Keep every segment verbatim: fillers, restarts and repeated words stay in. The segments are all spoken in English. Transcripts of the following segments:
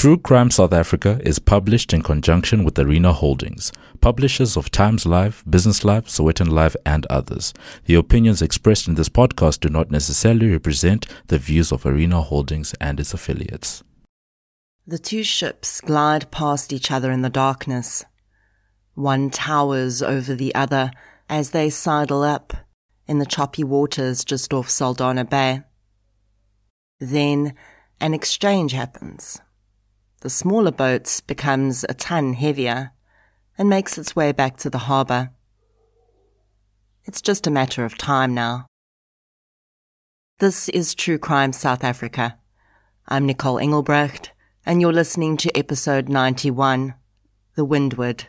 True Crime South Africa is published in conjunction with Arena Holdings, publishers of Times Live, Business Live, Sowetan Live, and others. The opinions expressed in this podcast do not necessarily represent the views of Arena Holdings and its affiliates. The two ships glide past each other in the darkness. One towers over the other as they sidle up in the choppy waters just off Saldanha Bay. Then an exchange happens. The smaller boat becomes a ton heavier and makes its way back to the harbour. It's just a matter of time now. This is True Crime South Africa. I'm Nicole Engelbrecht, and you're listening to episode ninety-one, The Windward.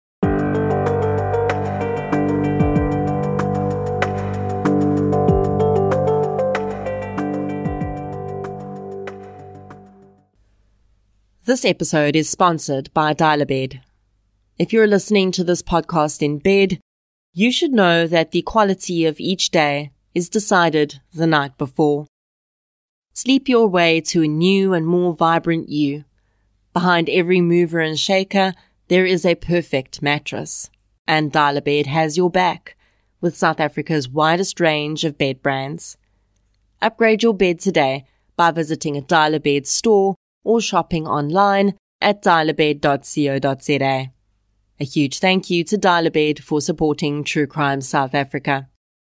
This episode is sponsored by Dial-A-Bed. If you're listening to this podcast in bed, you should know that the quality of each day is decided the night before. Sleep your way to a new and more vibrant you. Behind every mover and shaker, there is a perfect mattress. And Dial-A-Bed has your back with South Africa's widest range of bed brands. Upgrade your bed today by visiting a Dial-A-Bed store or shopping online at dial a bed dot co dot za. A huge thank you to Dial-A-Bed for supporting True Crime South Africa.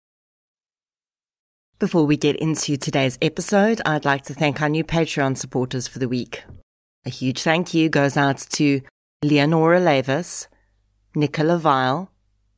Before we get into today's episode, I'd like to thank our new Patreon supporters for the week. A huge thank you goes out to Leonora Lavis, Nicola Vile,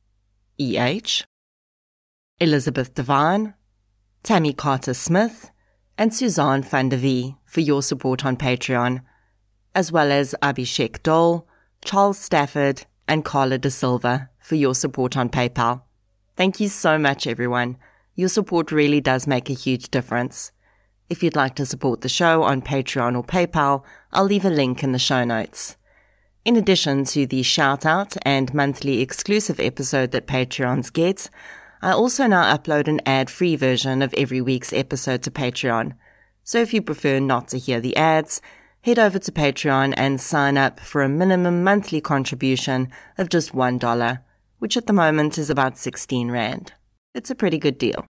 E H, Elizabeth Devine, Tammy Carter-Smith, and Suzanne van der Vee for your support on Patreon, as well as Abhishek Dole, Charles Stafford, and Carla De Silva for your support on PayPal. Thank you so much, everyone. Your support really does make a huge difference. If you'd like to support the show on Patreon or PayPal, I'll leave a link in the show notes. In addition to the shout-out and monthly exclusive episode that Patreons get, I also now upload an ad-free version of every week's episode to Patreon. So if you prefer not to hear the ads, head over to Patreon and sign up for a minimum monthly contribution of just one dollar, which at the moment is about sixteen rand. It's a pretty good deal.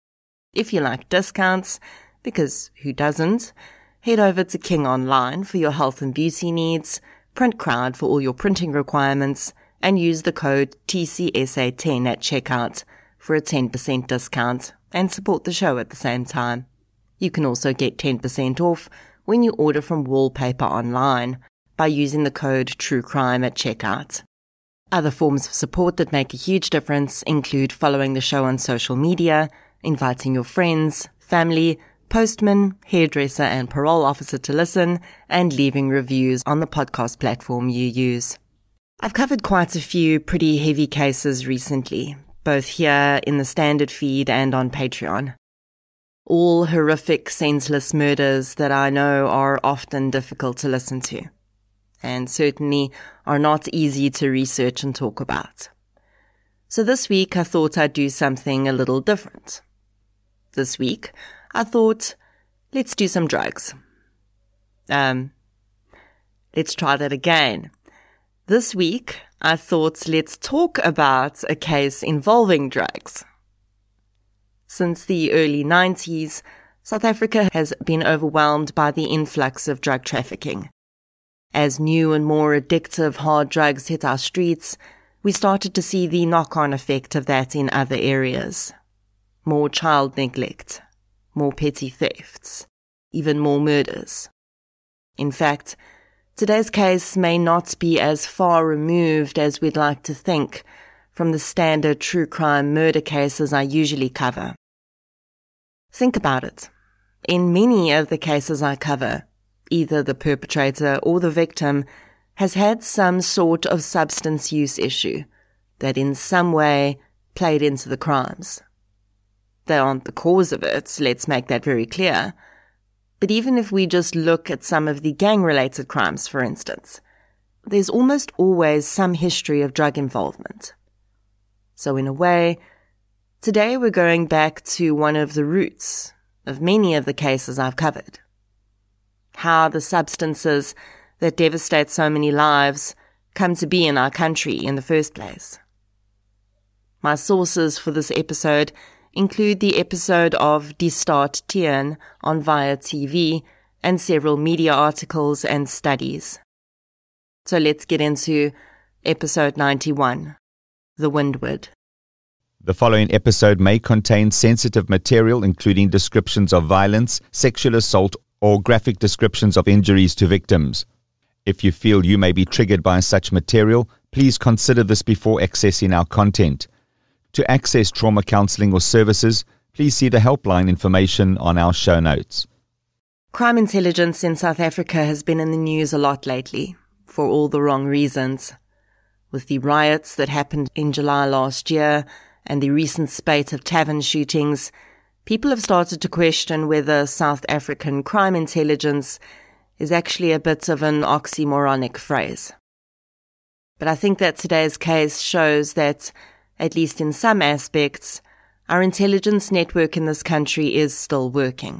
If you like discounts, because who doesn't, head over to King Online for your health and beauty needs, PrintCrowd for all your printing requirements, and use the code T C S A ten at checkout for a ten percent discount and support the show at the same time. You can also get ten percent off when you order from Wallpaper Online by using the code TRUECRIME at checkout. Other forms of support that make a huge difference include following the show on social media, inviting your friends, family, postman, hairdresser, and parole officer to listen, and leaving reviews on the podcast platform you use. I've covered quite a few pretty heavy cases recently, both here in the standard feed and on Patreon. All horrific, senseless murders that I know are often difficult to listen to, and certainly are not easy to research and talk about. So this week I thought I'd do something a little different. This week I thought, let's do some drugs. Um, let's try that again. This week I thought, let's talk about a case involving drugs. Since the early nineties, South Africa has been overwhelmed by the influx of drug trafficking. As new and more addictive hard drugs hit our streets, we started to see the knock-on effect of that in other areas. More child neglect, more petty thefts, even more murders. In fact, today's case may not be as far removed as we'd like to think from the standard true crime murder cases I usually cover. Think about it. In many of the cases I cover, either the perpetrator or the victim has had some sort of substance use issue that in some way played into the crimes. They aren't the cause of it, let's make that very clear. But even if we just look at some of the gang-related crimes, for instance, there's almost always some history of drug involvement. So in a way, today we're going back to one of the roots of many of the cases I've covered. How the substances that devastate so many lives come to be in our country in the first place. My sources for this episode include the episode of Die Staat Tieren on Via T V and several media articles and studies. So let's get into episode ninety-one, The Windward. The following episode may contain sensitive material, including descriptions of violence, sexual assault, or graphic descriptions of injuries to victims. If you feel you may be triggered by such material, please consider this before accessing our content. To access trauma counseling or services, please see the helpline information on our show notes. Crime intelligence in South Africa has been in the news a lot lately, for all the wrong reasons. With the riots that happened in July last year and the recent spate of tavern shootings, people have started to question whether South African crime intelligence is actually a bit of an oxymoronic phrase. But I think that today's case shows that, at least in some aspects, our intelligence network in this country is still working.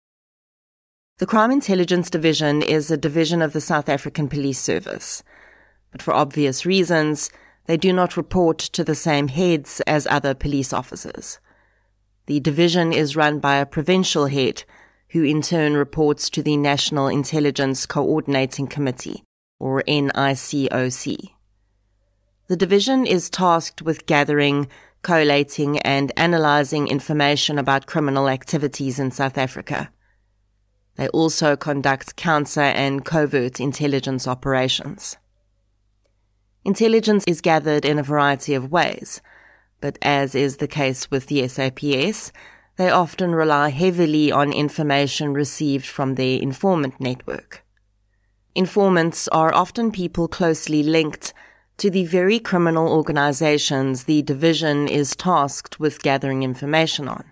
The Crime Intelligence Division is a division of the South African Police Service, but for obvious reasons, they do not report to the same heads as other police officers. The division is run by a provincial head, who in turn reports to the National Intelligence Coordinating Committee, or N I C O C. The division is tasked with gathering, collating, and analysing information about criminal activities in South Africa. They also conduct counter and covert intelligence operations. Intelligence is gathered in a variety of ways, but as is the case with the S A P S, they often rely heavily on information received from their informant network. Informants are often people closely linked to the very criminal organizations the division is tasked with gathering information on.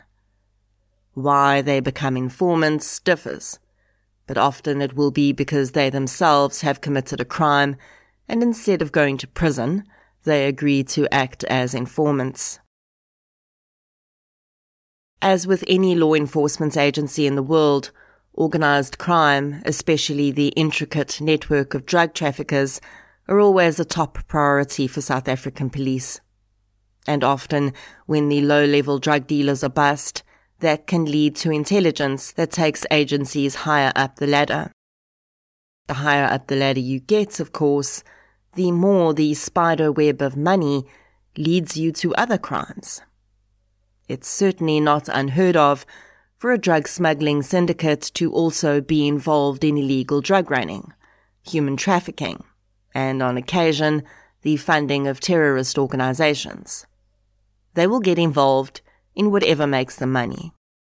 Why they become informants differs, but often it will be because they themselves have committed a crime, and instead of going to prison, they agree to act as informants. As with any law enforcement agency in the world, organized crime, especially the intricate network of drug traffickers, are always a top priority for South African police. And often, when the low-level drug dealers are bust, that can lead to intelligence that takes agencies higher up the ladder. The higher up the ladder you get, of course, the more the spider web of money leads you to other crimes. It's certainly not unheard of for a drug smuggling syndicate to also be involved in illegal drug running, human trafficking, and on occasion, the funding of terrorist organizations. They will get involved in whatever makes them money.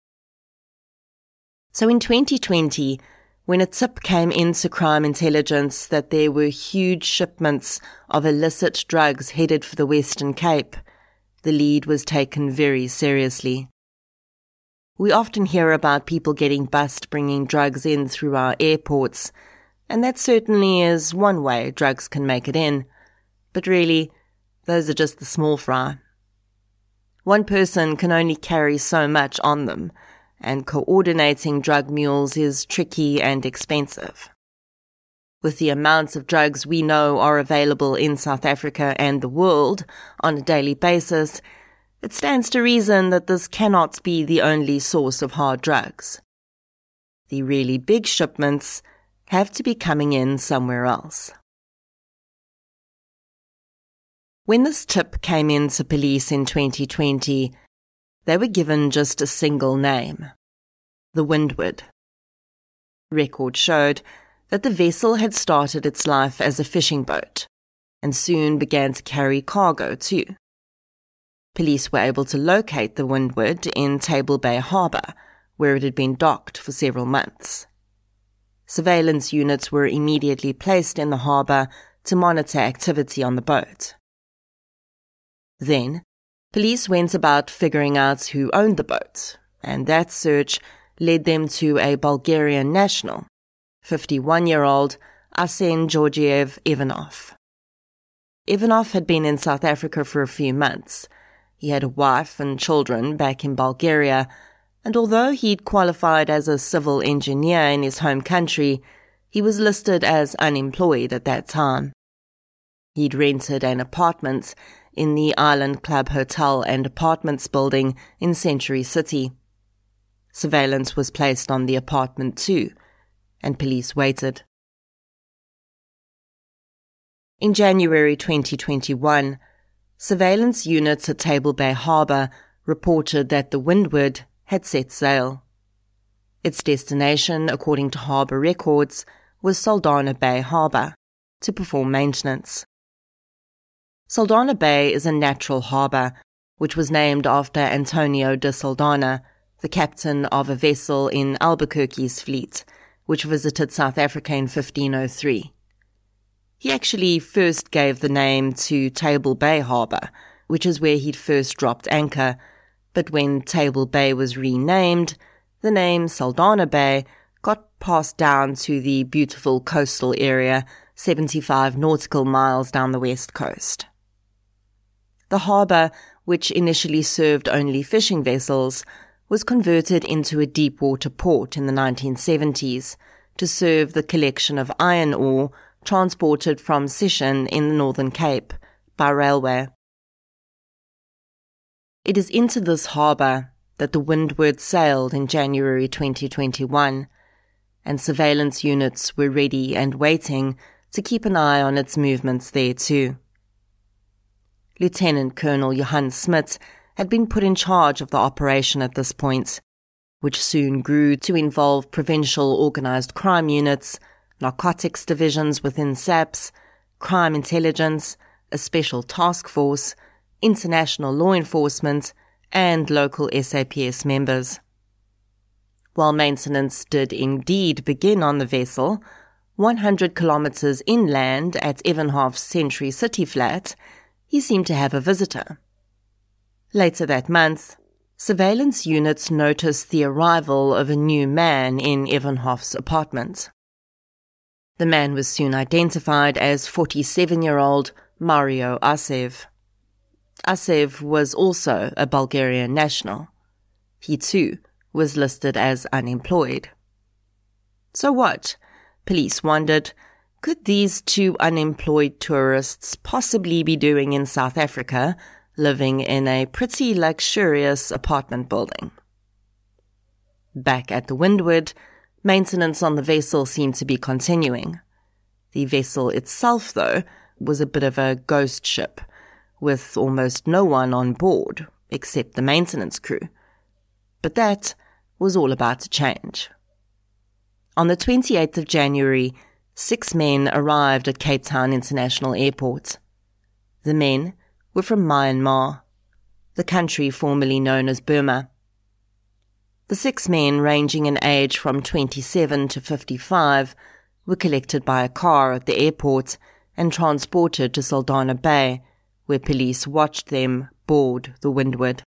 So in twenty twenty, when a tip came into crime intelligence that there were huge shipments of illicit drugs headed for the Western Cape, the lead was taken very seriously. We often hear about people getting bust bringing drugs in through our airports, and that certainly is one way drugs can make it in. But really, those are just the small fry. One person can only carry so much on them, and coordinating drug mules is tricky and expensive. With the amounts of drugs we know are available in South Africa and the world on a daily basis, it stands to reason that this cannot be the only source of hard drugs. The really big shipments have to be coming in somewhere else. When this tip came into police in twenty twenty, they were given just a single name, the Windward. Records showed that the vessel had started its life as a fishing boat and soon began to carry cargo too. Police were able to locate the Windward in Table Bay Harbour, where it had been docked for several months. Surveillance units were immediately placed in the harbour to monitor activity on the boat. Then, police went about figuring out who owned the boat, and that search led them to a Bulgarian national, fifty-one-year-old Arsen Georgiev Ivanov. Ivanov had been in South Africa for a few months. He had a wife and children back in Bulgaria, and although he'd qualified as a civil engineer in his home country, He was listed as unemployed at that time. He'd rented an apartment in the Island Club Hotel and Apartments building in Century City. Surveillance was placed on the apartment too, and police waited. In January twenty twenty-one, surveillance units at Table Bay Harbour reported that the Windward had set sail. Its destination, according to harbour records, was Saldanha Bay Harbour, to perform maintenance. Saldanha Bay is a natural harbour, which was named after Antonio de Saldanha, the captain of a vessel in Albuquerque's fleet, which visited South Africa in fifteen oh three. He actually first gave the name to Table Bay Harbour, which is where he'd first dropped anchor, but when Table Bay was renamed, the name Saldanha Bay got passed down to the beautiful coastal area seventy-five nautical miles down the west coast. The harbour, which initially served only fishing vessels, was converted into a deep-water port in the nineteen seventies to serve the collection of iron ore transported from Sishen in the Northern Cape by railway. It is into this harbour that the Windward sailed in January twenty twenty-one, and surveillance units were ready and waiting to keep an eye on its movements there too. Lieutenant Colonel Johan Smit had been put in charge of the operation at this point, which soon grew to involve provincial organised crime units, narcotics divisions within S A P S, crime intelligence, a special task force, international law enforcement, and local S A P S members. While maintenance did indeed begin on the vessel, one hundred kilometres inland at Evenhoff's Century City flat, he seemed to have a visitor. Later that month, surveillance units noticed the arrival of a new man in Evenhoff's apartment. The man was soon identified as forty-seven-year-old Mario Asev. Asev was also a Bulgarian national. He too was listed as unemployed. So what? Police wondered, could these two unemployed tourists possibly be doing in South Africa, living in a pretty luxurious apartment building? Back at the Windward, maintenance on the vessel seemed to be continuing. The vessel itself, though, was a bit of a ghost ship, with almost no one on board except the maintenance crew. But that was all about to change. On the twenty-eighth of January, six men arrived at Cape Town International Airport. The men were from Myanmar, the country formerly known as Burma. The six men, ranging in age from twenty-seven to fifty-five, were collected by a car at the airport and transported to Saldanha Bay, where police watched them board the Windward.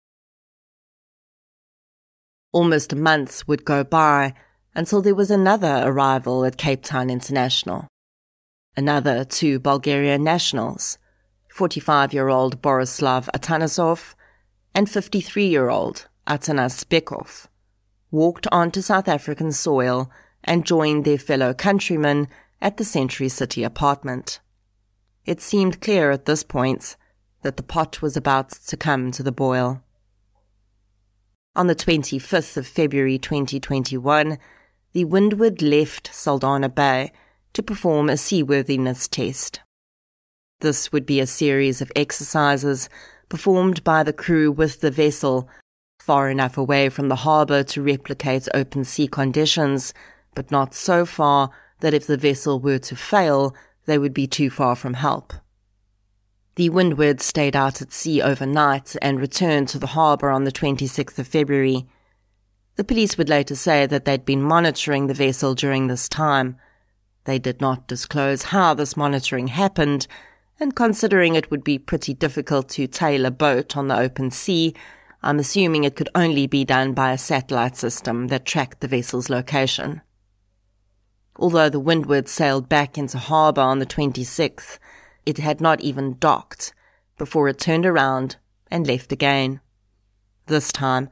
Almost a month would go by until there was another arrival at Cape Town International. Another two Bulgarian nationals, forty-five-year-old Borislav Atanasov and fifty-three-year-old Atanas Bekov, walked onto South African soil and joined their fellow countrymen at the Century City apartment. It seemed clear at this point that the pot was about to come to the boil. On the twenty-fifth of February twenty twenty-one, the Windward left Saldanha Bay to perform a seaworthiness test. This would be a series of exercises performed by the crew with the vessel, far enough away from the harbour to replicate open sea conditions, but not so far that if the vessel were to fail, they would be too far from help. The Windward stayed out at sea overnight and returned to the harbour on the twenty-sixth of February. The police would later say that they'd been monitoring the vessel during this time. They did not disclose how this monitoring happened, and considering it would be pretty difficult to tail a boat on the open sea, I'm assuming it could only be done by a satellite system that tracked the vessel's location. Although the Windward sailed back into harbour on the twenty-sixth, it had not even docked before it turned around and left again. This time,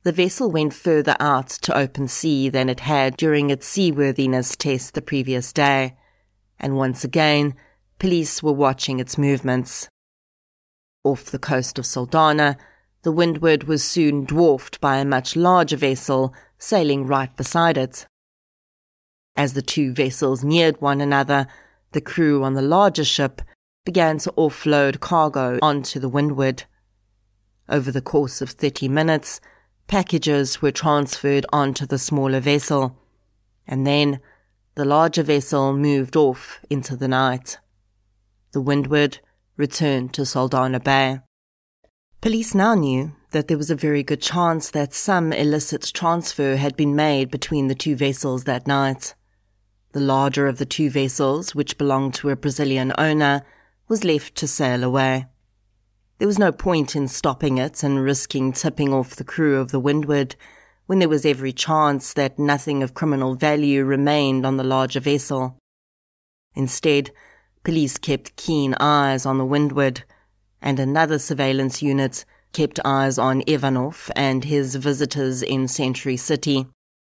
the vessel went further out to open sea than it had during its seaworthiness test the previous day, and once again, police were watching its movements. Off the coast of Saldanha, the Windward was soon dwarfed by a much larger vessel sailing right beside it. As the two vessels neared one another, the crew on the larger ship began to offload cargo onto the Windward. Over the course of thirty minutes, packages were transferred onto the smaller vessel, and then the larger vessel moved off into the night. The Windward returned to Saldanha Bay. Police now knew that there was a very good chance that some illicit transfer had been made between the two vessels that night. The larger of the two vessels, which belonged to a Brazilian owner, was left to sail away. There was no point in stopping it and risking tipping off the crew of the Windward when there was every chance that nothing of criminal value remained on the larger vessel. Instead, police kept keen eyes on the Windward, and another surveillance unit kept eyes on Ivanov and his visitors in Century City.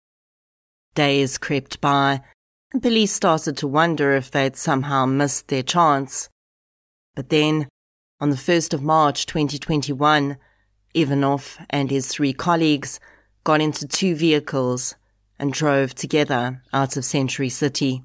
Days crept by, and police started to wonder if they'd somehow missed their chance. But then, on the first of March twenty twenty-one, Ivanov and his three colleagues got into two vehicles and drove together out of Century City.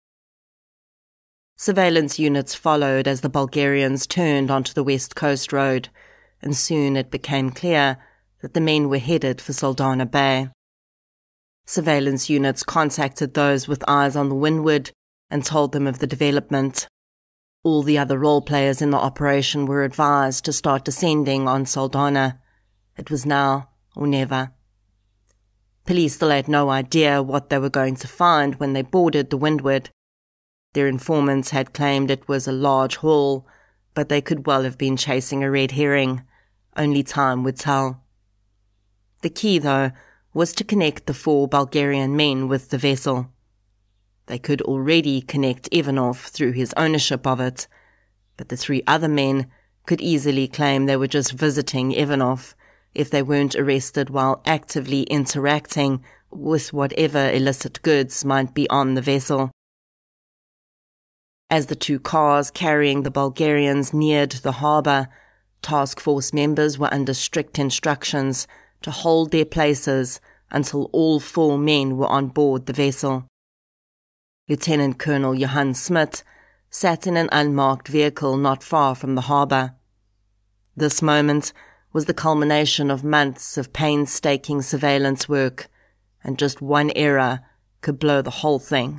Surveillance units followed as the Bulgarians turned onto the West Coast Road, and soon it became clear that the men were headed for Saldanha Bay. Surveillance units contacted those with eyes on the Windward and told them of the development. All the other role players in the operation were advised to start descending on Saldanha. It was now or never. Police still had no idea what they were going to find when they boarded the Windward. Their informants had claimed it was a large haul, but they could well have been chasing a red herring. Only time would tell. The key, though, was to connect the four Bulgarian men with the vessel. They could already connect Ivanov through his ownership of it, but the three other men could easily claim they were just visiting Ivanov if they weren't arrested while actively interacting with whatever illicit goods might be on the vessel. As the two cars carrying the Bulgarians neared the harbour, task force members were under strict instructions to hold their places until all four men were on board the vessel. Lieutenant Colonel Johan Smit sat in an unmarked vehicle not far from the harbour. This moment was the culmination of months of painstaking surveillance work, and just one error could blow the whole thing.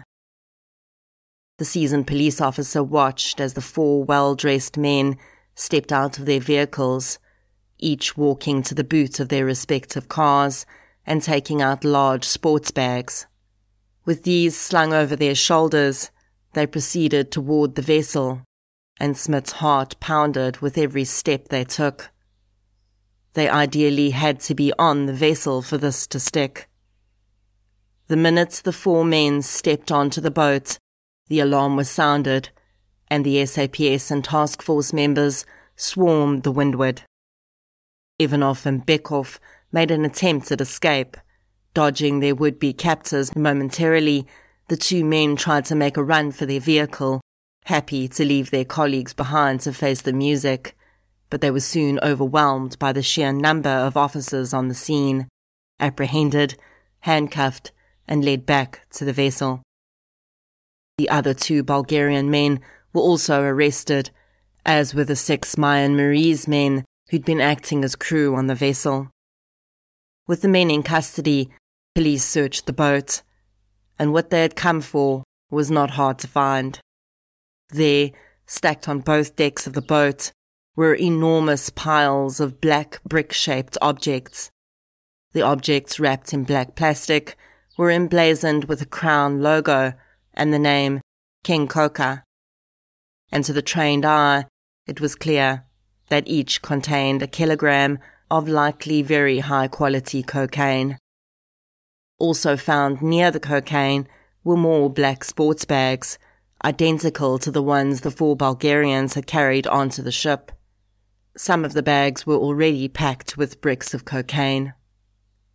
The seasoned police officer watched as the four well-dressed men stepped out of their vehicles, each walking to the boot of their respective cars and taking out large sports bags. With these slung over their shoulders, they proceeded toward the vessel, and Smith's heart pounded with every step they took. They ideally had to be on the vessel for this to stick. The minute the four men stepped onto the boat, the alarm was sounded, and the S A P S and task force members swarmed the Windward. Ivanov and Bekov made an attempt at escape. Dodging their would-be captors momentarily, the two men tried to make a run for their vehicle, happy to leave their colleagues behind to face the music, but they were soon overwhelmed by the sheer number of officers on the scene, apprehended, handcuffed, and led back to the vessel. The other two Bulgarian men were also arrested, as were the six Mayan Marie's men who'd been acting as crew on the vessel. With the men in custody, police searched the boat, and what they had come for was not hard to find. There, stacked on both decks of the boat, were enormous piles of black brick-shaped objects. The objects, wrapped in black plastic, were emblazoned with a crown logo and the name King Coca. And to the trained eye, it was clear that each contained a kilogram of likely very high-quality cocaine. Also found near the cocaine were more black sports bags, identical to the ones the four Bulgarians had carried onto the ship. Some of the bags were already packed with bricks of cocaine.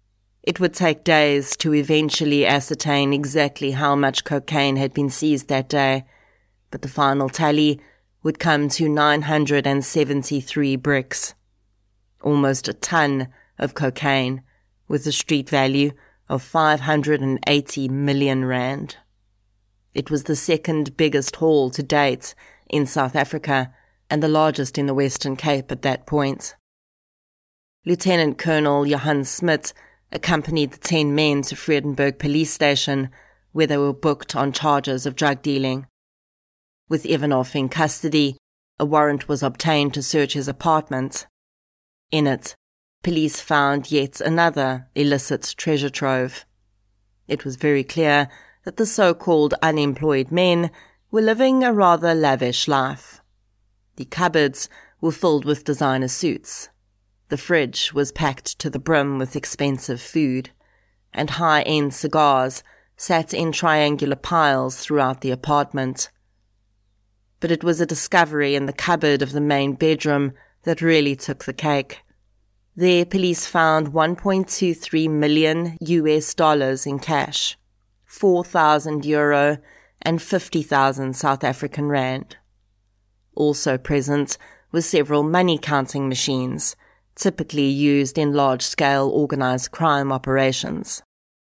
It would take days to eventually ascertain exactly how much cocaine had been seized that day, but the final tally would come to nine hundred seventy-three bricks, almost a ton of cocaine, with a street value of five hundred eighty million rand. It was the second biggest haul to date in South Africa and the largest in the Western Cape at that point. Lieutenant Colonel Johan Smit accompanied the ten men to Vredenburg police station, where they were booked on charges of drug dealing. With Ivanov in custody, a warrant was obtained to search his apartment. In it, police found yet another illicit treasure trove. It was very clear that the so-called unemployed men were living a rather lavish life. The cupboards were filled with designer suits. The fridge was packed to the brim with expensive food, and high-end cigars sat in triangular piles throughout the apartment. But it was a discovery in the cupboard of the main bedroom that really took the cake. There, police found one point two three million U S dollars in cash, four thousand euro and fifty thousand South African rand. Also present were several money-counting machines, typically used in large-scale organized crime operations.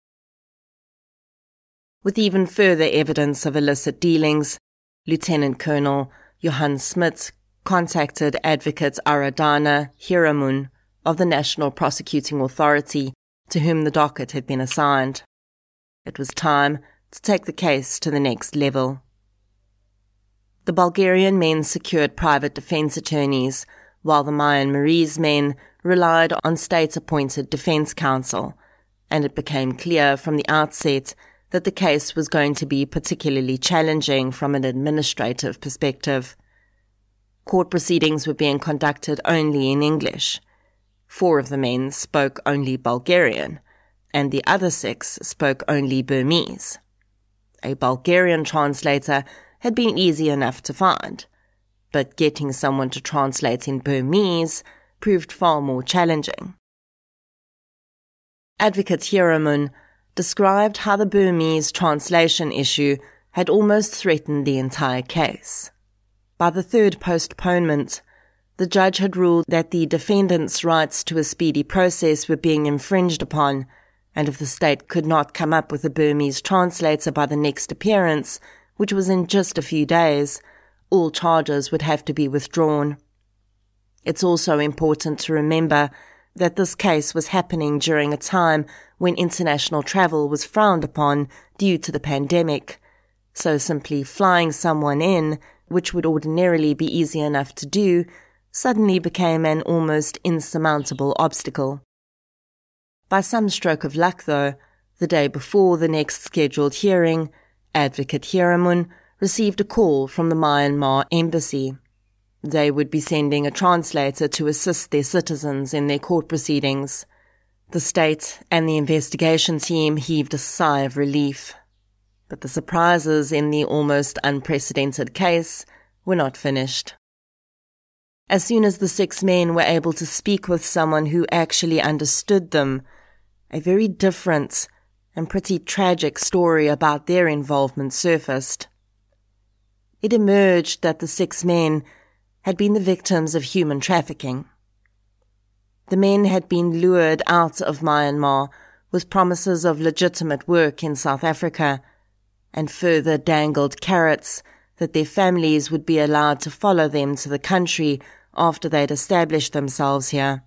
With even further evidence of illicit dealings, Lieutenant Colonel Johan Smit contacted Advocate Aradana Hiramun of the National Prosecuting Authority, to whom the docket had been assigned. It was time to take the case to the next level. The Bulgarian men secured private defense attorneys, while the Myanmarese men relied on state-appointed defense counsel, and it became clear from the outset that the case was going to be particularly challenging from an administrative perspective. Court proceedings were being conducted only in English. Four of the men spoke only Bulgarian, and the other six spoke only Burmese. A Bulgarian translator had been easy enough to find, but getting someone to translate in Burmese proved far more challenging. Advocate Hiramun described how the Burmese translation issue had almost threatened the entire case. By the third postponement, the judge had ruled that the defendant's rights to a speedy process were being infringed upon, and if the state could not come up with a Burmese translator by the next appearance, which was in just a few days, all charges would have to be withdrawn. It's also important to remember that this case was happening during a time when international travel was frowned upon due to the pandemic, so simply flying someone in, which would ordinarily be easy enough to do, suddenly became an almost insurmountable obstacle. By some stroke of luck, though, the day before the next scheduled hearing, Advocate Hiramun received a call from the Myanmar embassy. They would be sending a translator to assist their citizens in their court proceedings. The state and the investigation team heaved a sigh of relief. But the surprises in the almost unprecedented case were not finished. As soon as the six men were able to speak with someone who actually understood them, a very different and pretty tragic story about their involvement surfaced. It emerged that the six men had been the victims of human trafficking. The men had been lured out of Myanmar with promises of legitimate work in South Africa, and further dangled carrots that their families would be allowed to follow them to the country after they'd established themselves here.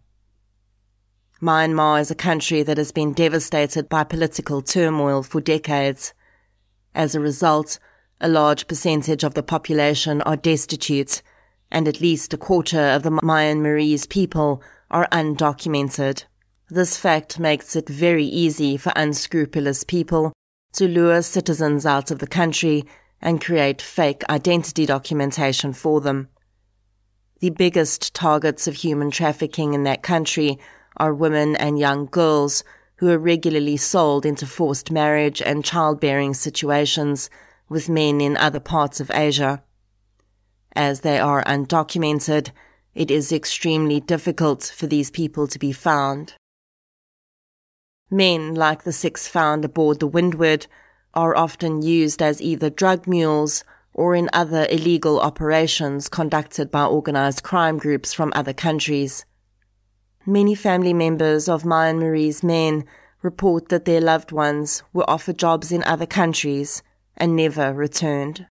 Myanmar is a country that has been devastated by political turmoil for decades. As a result, a large percentage of the population are destitute, and at least a quarter of the Myanmarese people are undocumented. This fact makes it very easy for unscrupulous people to lure citizens out of the country and create fake identity documentation for them. The biggest targets of human trafficking in that country are women and young girls who are regularly sold into forced marriage and childbearing situations with men in other parts of Asia. As they are undocumented, it is extremely difficult for these people to be found. Men like the six found aboard the Windward are often used as either drug mules or in other illegal operations conducted by organized crime groups from other countries. Many family members of Maya and Marie's men report that their loved ones were offered jobs in other countries and never returned.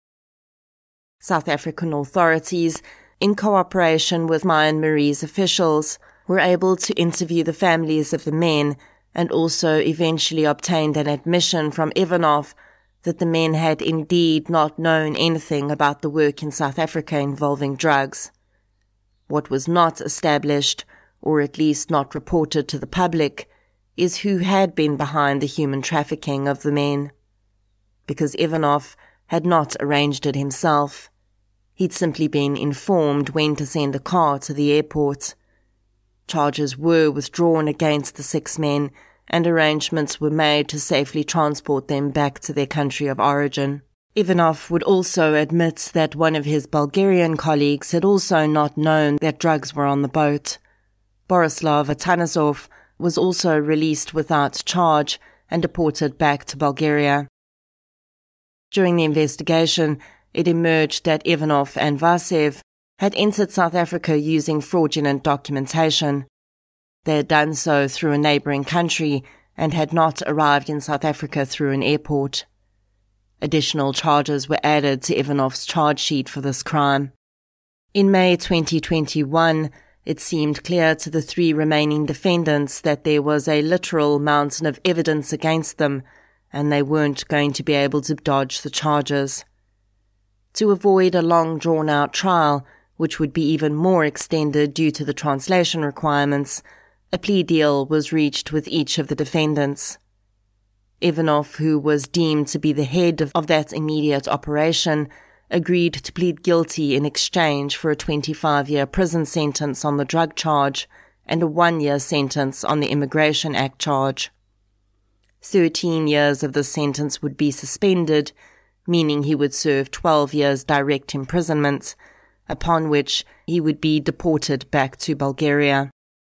South African authorities, in cooperation with Maya and Marie's officials, were able to interview the families of the men and also eventually obtained an admission from Ivanov that the men had indeed not known anything about the work in South Africa involving drugs. What was not established, or at least not reported to the public, is who had been behind the human trafficking of the men. Because Ivanov had not arranged it himself. He'd simply been informed when to send a car to the airport. Charges were withdrawn against the six men, and arrangements were made to safely transport them back to their country of origin. Ivanov would also admit that one of his Bulgarian colleagues had also not known that drugs were on the boat. Borislav Atanasov was also released without charge and deported back to Bulgaria. During the investigation, it emerged that Ivanov and Vasev had entered South Africa using fraudulent documentation. They had done so through a neighbouring country and had not arrived in South Africa through an airport. Additional charges were added to Ivanov's charge sheet for this crime. In May twenty twenty-one, it seemed clear to the three remaining defendants that there was a literal mountain of evidence against them, and they weren't going to be able to dodge the charges. To avoid a long drawn-out trial, which would be even more extended due to the translation requirements, a plea deal was reached with each of the defendants. Ivanov, who was deemed to be the head of, of that immediate operation, agreed to plead guilty in exchange for a twenty-five-year prison sentence on the drug charge and a one-year sentence on the Immigration Act charge. Thirteen years of the sentence would be suspended, meaning he would serve twelve years direct imprisonment, upon which he would be deported back to Bulgaria.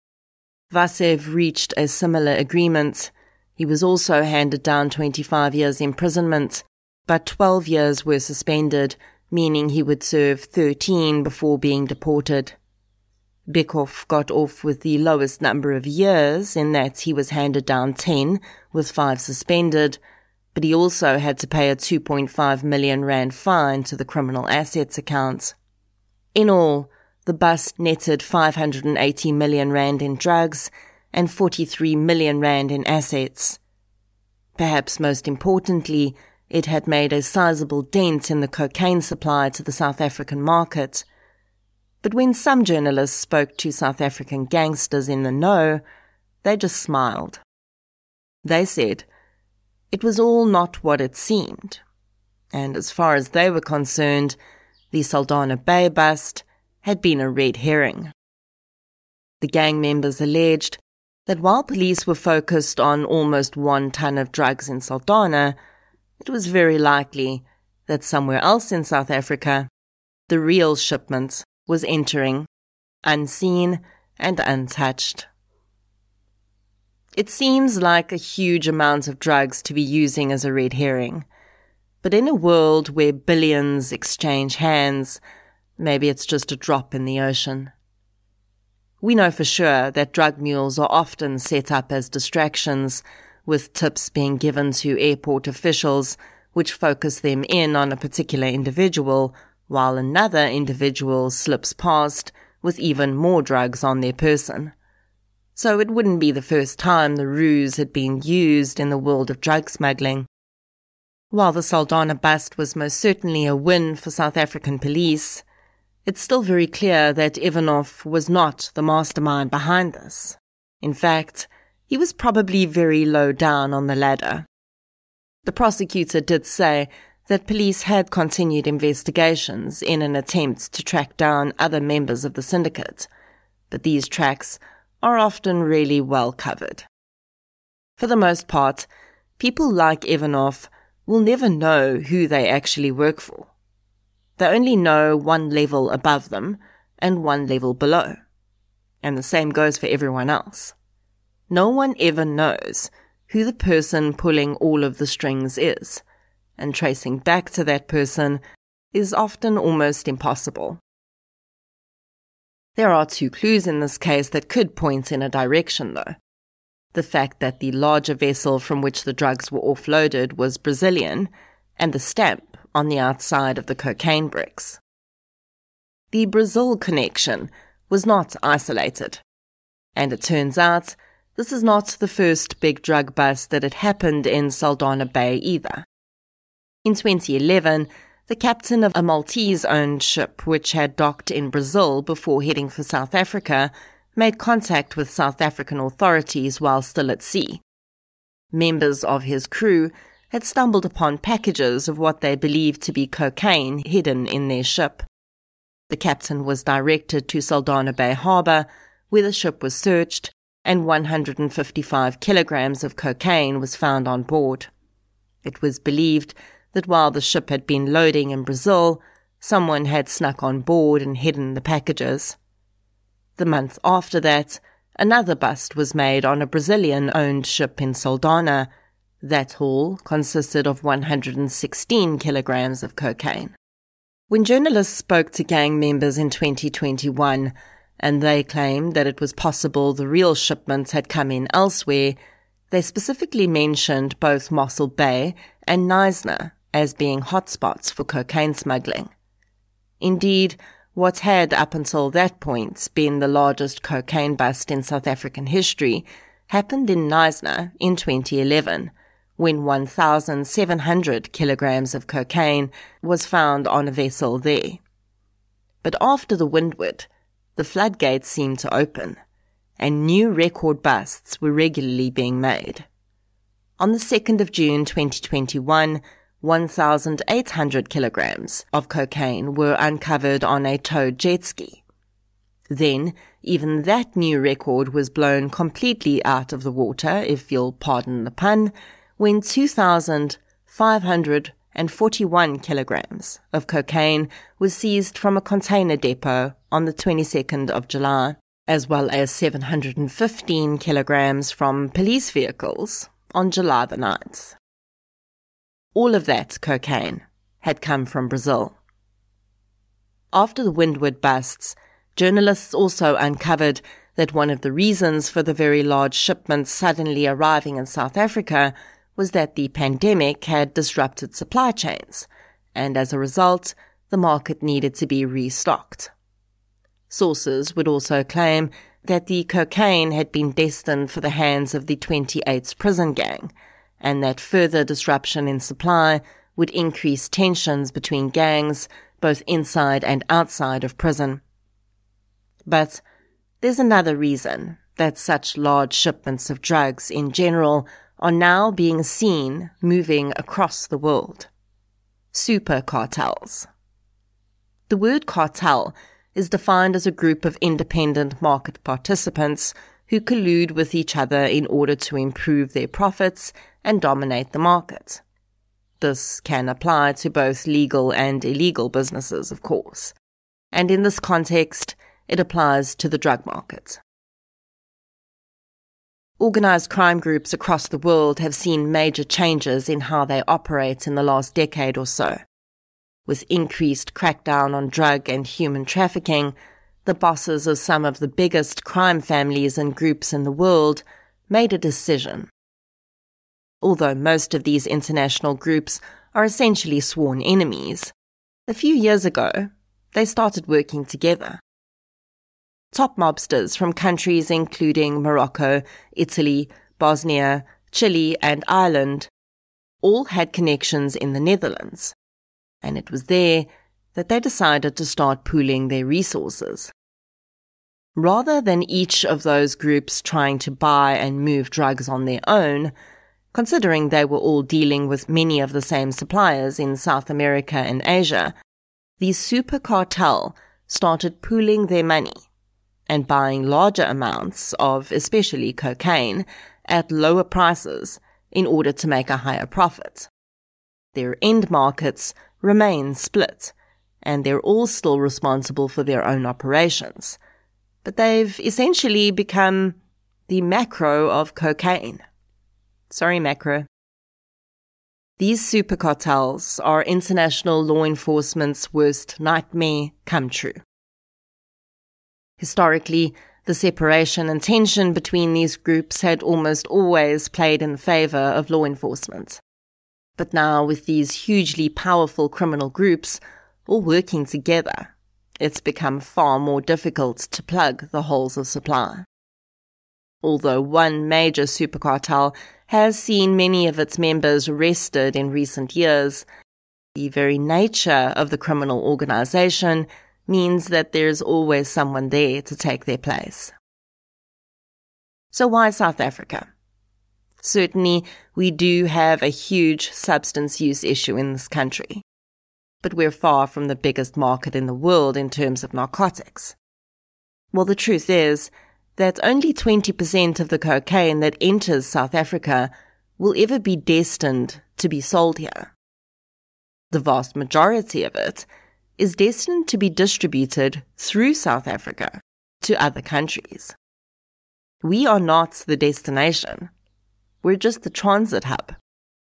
Vasev reached a similar agreement. He was also handed down twenty-five years imprisonment, but twelve years were suspended, meaning he would serve thirteen before being deported. Bykov got off with the lowest number of years in that he was handed down ten, with five suspended, but he also had to pay a two point five million rand fine to the criminal assets account. In all, the bust netted five hundred eighty million rand in drugs and forty-three million rand in assets. Perhaps most importantly, it had made a sizable dent in the cocaine supply to the South African market. But when some journalists spoke to South African gangsters in the know, they just smiled. They said, it was all not what it seemed. And as far as they were concerned, the Saldanha Bay bust had been a red herring. The gang members alleged that while police were focused on almost one ton of drugs in Saldanha, it was very likely that somewhere else in South Africa, the real shipment was entering, unseen and untouched. It seems like a huge amount of drugs to be using as a red herring, but in a world where billions exchange hands, maybe it's just a drop in the ocean. We know for sure that drug mules are often set up as distractions, with tips being given to airport officials which focus them in on a particular individual, while another individual slips past with even more drugs on their person. So it wouldn't be the first time the ruse had been used in the world of drug smuggling. While the Saldanha bust was most certainly a win for South African police, it's still very clear that Ivanov was not the mastermind behind this. In fact, he was probably very low down on the ladder. The prosecutor did say that police had continued investigations in an attempt to track down other members of the syndicate, but these tracks are often really well covered. For the most part, people like Ivanov will never know who they actually work for. They only know one level above them and one level below. And the same goes for everyone else. No one ever knows who the person pulling all of the strings is, and tracing back to that person is often almost impossible. There are two clues in this case that could point in a direction, though. The fact that the larger vessel from which the drugs were offloaded was Brazilian, and the stamp on the outside of the cocaine bricks. The Brazil connection was not isolated, and it turns out this is not the first big drug bust that had happened in Saldanha Bay either. In twenty eleven, the captain of a Maltese-owned ship which had docked in Brazil before heading for South Africa made contact with South African authorities while still at sea. Members of his crew had stumbled upon packages of what they believed to be cocaine hidden in their ship. The captain was directed to Saldanha Bay Harbour, where the ship was searched, and one hundred fifty-five kilograms of cocaine was found on board. It was believed that while the ship had been loading in Brazil, someone had snuck on board and hidden the packages. The month after that, another bust was made on a Brazilian-owned ship in Saldanha. That haul consisted of one hundred sixteen kilograms of cocaine. When journalists spoke to gang members in twenty twenty-one, and they claimed that it was possible the real shipments had come in elsewhere, they specifically mentioned both Mossel Bay and Knysna as being hotspots for cocaine smuggling. Indeed, what had up until that point been the largest cocaine bust in South African history happened in Knysna in twenty eleven, when one thousand seven hundred kilograms of cocaine was found on a vessel there. But after the Windward, the floodgates seemed to open, and new record busts were regularly being made. On the second of June twenty twenty-one, one thousand eight hundred kilograms of cocaine were uncovered on a towed jet ski. Then, even that new record was blown completely out of the water, if you'll pardon the pun, when two thousand five hundred forty-one kilograms of cocaine was seized from a container depot on the twenty-second of July, as well as seven hundred fifteen kilograms from police vehicles on July the ninth. All of that cocaine had come from Brazil. After the Windward busts, journalists also uncovered that one of the reasons for the very large shipments suddenly arriving in South Africa was that the pandemic had disrupted supply chains, and as a result, the market needed to be restocked. Sources would also claim that the cocaine had been destined for the hands of the twenty-eighth prison gang, and that further disruption in supply would increase tensions between gangs, both inside and outside of prison. But there's another reason that such large shipments of drugs in general are now being seen moving across the world. Super cartels. The word cartel is defined as a group of independent market participants who collude with each other in order to improve their profits and dominate the market. This can apply to both legal and illegal businesses, of course, and in this context, it applies to the drug market. Organized crime groups across the world have seen major changes in how they operate in the last decade or so. With increased crackdown on drug and human trafficking, the bosses of some of the biggest crime families and groups in the world made a decision. Although most of these international groups are essentially sworn enemies, a few years ago, they started working together. Top mobsters from countries including Morocco, Italy, Bosnia, Chile, and Ireland all had connections in the Netherlands, and it was there that they decided to start pooling their resources. Rather than each of those groups trying to buy and move drugs on their own, considering they were all dealing with many of the same suppliers in South America and Asia, the super cartel started pooling their money and buying larger amounts of especially cocaine at lower prices in order to make a higher profit. Their end markets remain split, and they're all still responsible for their own operations, but they've essentially become the macro of cocaine. Sorry, macro. These super cartels are international law enforcement's worst nightmare come true. Historically, the separation and tension between these groups had almost always played in favor of law enforcement. But now, with these hugely powerful criminal groups all working together, it's become far more difficult to plug the holes of supply. Although one major super cartel has seen many of its members arrested in recent years, the very nature of the criminal organization means that there's always someone there to take their place. So why South Africa? Certainly, we do have a huge substance use issue in this country, but we're far from the biggest market in the world in terms of narcotics. Well, the truth is that only twenty percent of the cocaine that enters South Africa will ever be destined to be sold here. The vast majority of it is destined to be distributed through South Africa to other countries. We are not the destination. We're just the transit hub.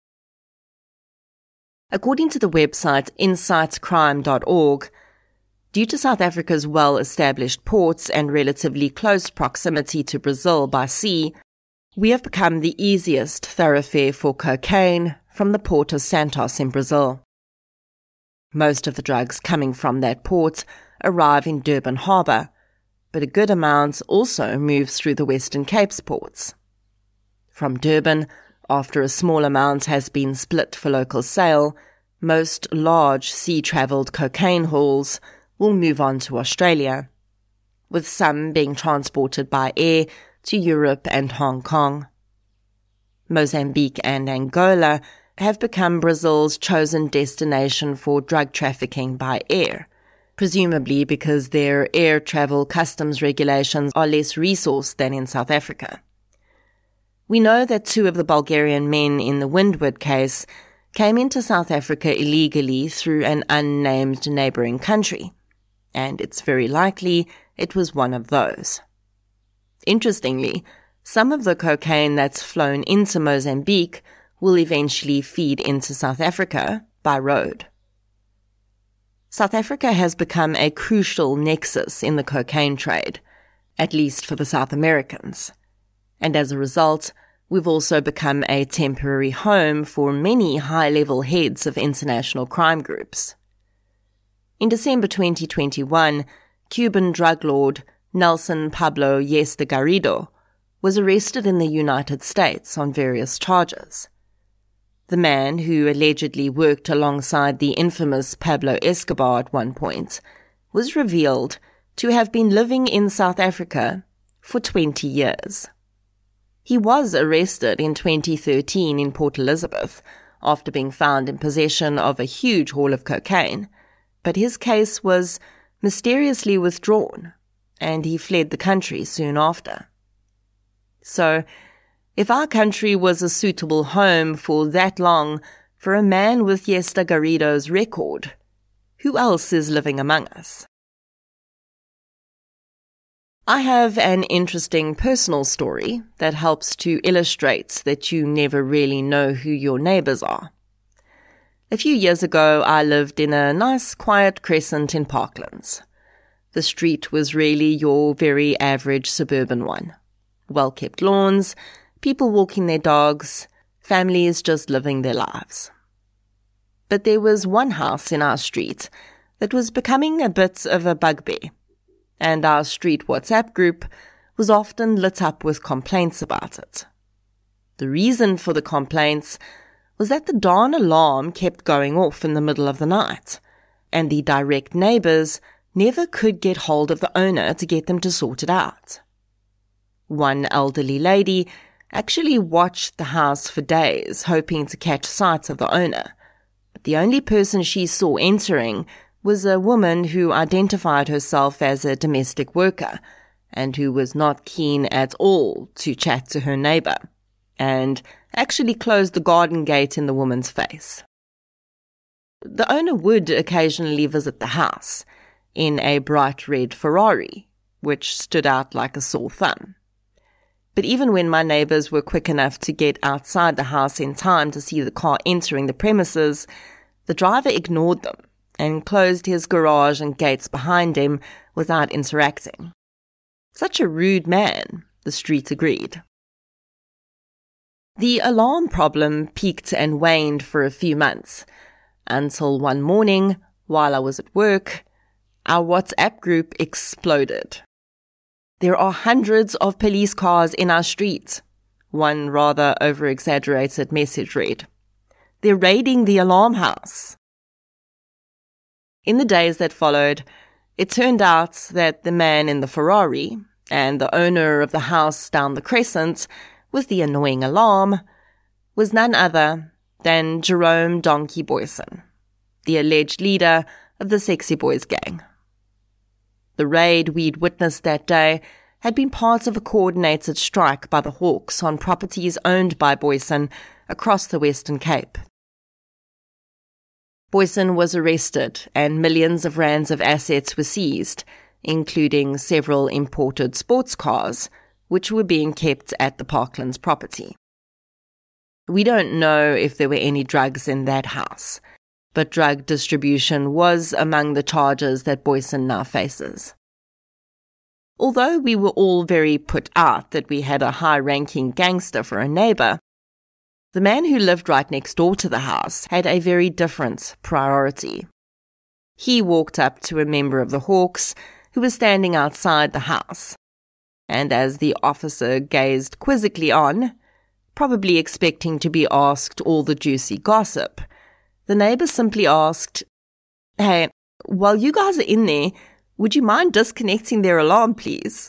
According to the website insight crime dot org, due to South Africa's well-established ports and relatively close proximity to Brazil by sea, we have become the easiest thoroughfare for cocaine from the port of Santos in Brazil. Most of the drugs coming from that port arrive in Durban Harbour, but a good amount also moves through the Western Cape's ports. From Durban, after a small amount has been split for local sale, most large sea-travelled cocaine hauls will move on to Australia, with some being transported by air to Europe and Hong Kong. Mozambique and Angola have become Brazil's chosen destination for drug trafficking by air, presumably because their air travel customs regulations are less resourced than in South Africa. We know that two of the Bulgarian men in the Windward case came into South Africa illegally through an unnamed neighbouring country, and it's very likely it was one of those. Interestingly, some of the cocaine that's flown into Mozambique will eventually feed into South Africa by road. South Africa has become a crucial nexus in the cocaine trade, at least for the South Americans, and as a result, we've also become a temporary home for many high-level heads of international crime groups. In December twenty twenty-one, Cuban drug lord Nelson Pablo Yesta Garrido was arrested in the United States on various charges. The man, who allegedly worked alongside the infamous Pablo Escobar at one point, was revealed to have been living in South Africa for twenty years. He was arrested in twenty thirteen in Port Elizabeth after being found in possession of a huge haul of cocaine, but his case was mysteriously withdrawn, and he fled the country soon after. So, if our country was a suitable home for that long for a man with Yesta Garrido's record, who else is living among us? I have an interesting personal story that helps to illustrate that you never really know who your neighbours are. A few years ago, I lived in a nice quiet crescent in Parklands. The street was really your very average suburban one. Well-kept lawns, people walking their dogs, families just living their lives. But there was one house in our street that was becoming a bit of a bugbear, and our street WhatsApp group was often lit up with complaints about it. The reason for the complaints was that the darn alarm kept going off in the middle of the night, and the direct neighbours never could get hold of the owner to get them to sort it out. One elderly lady actually watched the house for days, hoping to catch sight of the owner, but the only person she saw entering was a woman who identified herself as a domestic worker and who was not keen at all to chat to her neighbour, and actually closed the garden gate in the woman's face. The owner would occasionally visit the house in a bright red Ferrari, which stood out like a sore thumb. But even when my neighbors were quick enough to get outside the house in time to see the car entering the premises, the driver ignored them and closed his garage and gates behind him without interacting. Such a rude man, the street agreed. The alarm problem peaked and waned for a few months, until one morning, while I was at work, our WhatsApp group exploded. There are hundreds of police cars in our street, one rather over-exaggerated message read. They're raiding the alarm house. In the days that followed, it turned out that the man in the Ferrari and the owner of the house down the crescent with the annoying alarm was none other than Jerome Donkey Boyson, the alleged leader of the Sexy Boys gang. The raid we'd witnessed that day had been part of a coordinated strike by the Hawks on properties owned by Boyson across the Western Cape. Boyson was arrested and millions of rands of assets were seized, including several imported sports cars, which were being kept at the Parklands property. We don't know if there were any drugs in that house, but drug distribution was among the charges that Boyson now faces. Although we were all very put out that we had a high-ranking gangster for a neighbor, the man who lived right next door to the house had a very different priority. He walked up to a member of the Hawks who was standing outside the house, and as the officer gazed quizzically on, probably expecting to be asked all the juicy gossip, the neighbor simply asked, "Hey, while you guys are in there, would you mind disconnecting their alarm, please?"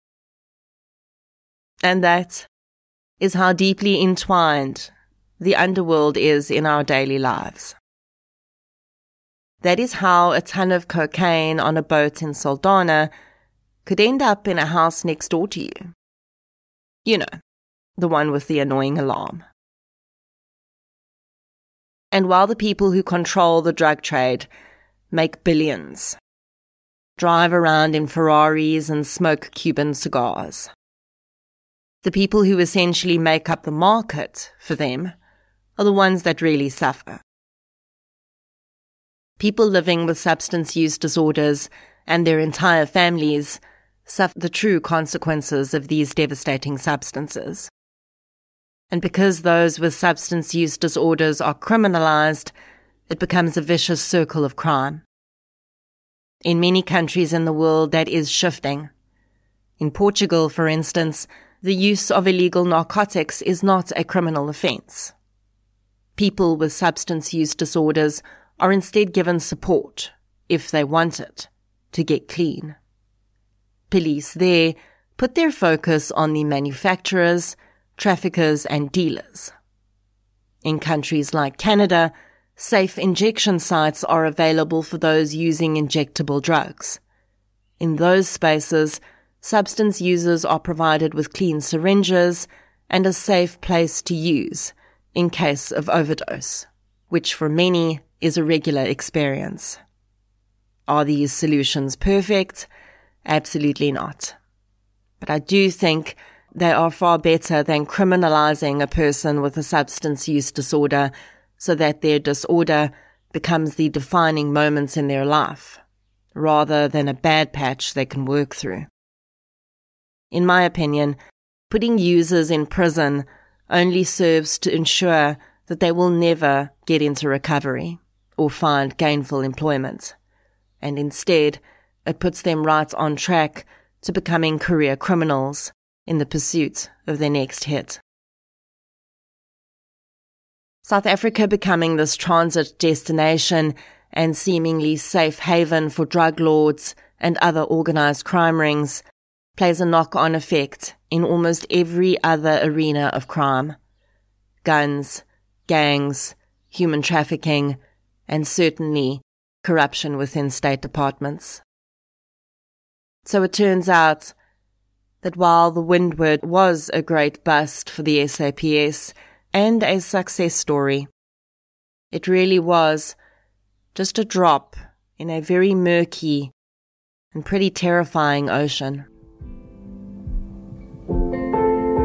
And that is how deeply entwined the underworld is in our daily lives. That is how a ton of cocaine on a boat in Saldanha could end up in a house next door to you. You know, the one with the annoying alarm. And while the people who control the drug trade make billions, drive around in Ferraris and smoke Cuban cigars, the people who essentially make up the market for them are the ones that really suffer. People living with substance use disorders and their entire families suffer the true consequences of these devastating substances. And because those with substance use disorders are criminalized, it becomes a vicious circle of crime. In many countries in the world, that is shifting. In Portugal, for instance, the use of illegal narcotics is not a criminal offense. People with substance use disorders are instead given support, if they want it, to get clean. Police there put their focus on the manufacturers, traffickers and dealers. In countries like Canada, safe injection sites are available for those using injectable drugs. In those spaces, substance users are provided with clean syringes and a safe place to use in case of overdose, which for many is a regular experience. Are these solutions perfect? Absolutely not. But I do think they are far better than criminalizing a person with a substance use disorder so that their disorder becomes the defining moments in their life, rather than a bad patch they can work through. In my opinion, putting users in prison only serves to ensure that they will never get into recovery or find gainful employment, and instead it puts them right on track to becoming career criminals in the pursuit of their next hit. South Africa becoming this transit destination and seemingly safe haven for drug lords and other organized crime rings plays a knock-on effect in almost every other arena of crime. Guns, gangs, human trafficking, and certainly corruption within state departments. So it turns out that while the Windward was a great bust for the S A P S and a success story, it really was just a drop in a very murky and pretty terrifying ocean.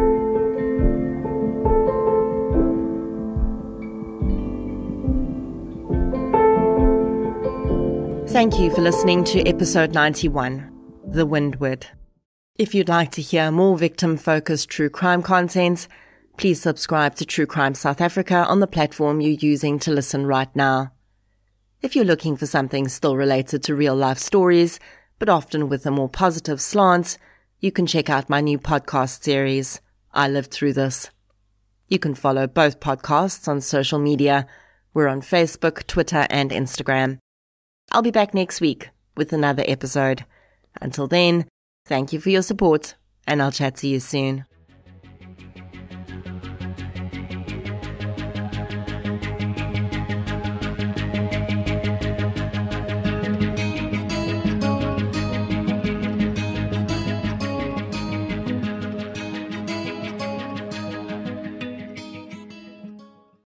Thank you for listening to episode ninety-one, The Windward. If you'd like to hear more victim-focused true crime content, please subscribe to True Crime South Africa on the platform you're using to listen right now. If you're looking for something still related to real-life stories, but often with a more positive slant, you can check out my new podcast series, I Lived Through This. You can follow both podcasts on social media. We're on Facebook, Twitter, and Instagram. I'll be back next week with another episode. Until then, thank you for your support, and I'll chat to you soon.